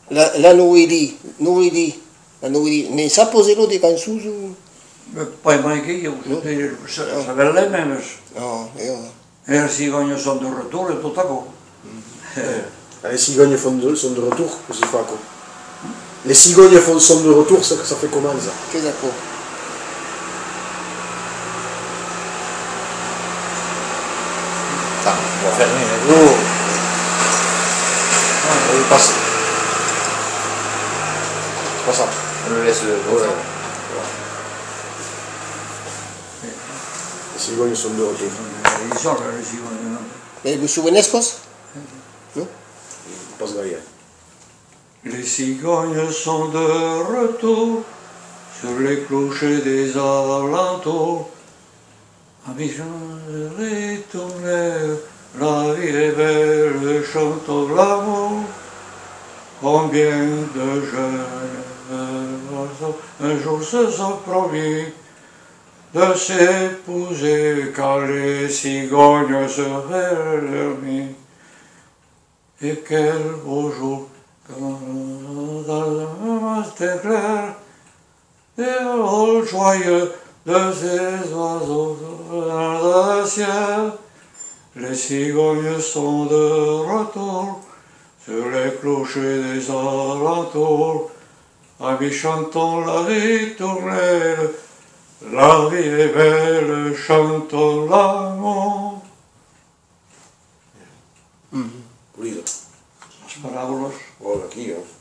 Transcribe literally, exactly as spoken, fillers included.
La, la Noélie, Noélie, la Noélie, ne sa poselo de cançons ou... Poi mai che io, sapere même. No, io... Et les cigognes sont de retour et tout à coup. Les cigognes sont de, sont de retour, così fa quoi. Les cigognes sont de retour, ça, ça fait comment ça? Che d'accord. Attends, on va fermer. Oh. On va passer. C'est pas ça. On le laisse. Ouais. Les cigognes sont de retour. Ils sont là, les cigognes, non? Mais vous souvenez cos? Non? Passe derrière. Les cigognes sont de retour sur les clochers des alentours. Habitants les tournées, la vie est belle, chantons l'amour. Combien de jeunes oiseaux un jour se sont promis de s'épouser quand les cigognes seraient leurs. Et quel beau jour, quand dans le matin clair, et le rôle joyeux de ces oiseaux dans le ciel, les cigognes sont de retour sur les clochers des alentours. Amis, chantons la ritournelle, la vie est belle, chantons l'amour. Pulito. Las parábolas. Hola, aquí, ¿eh?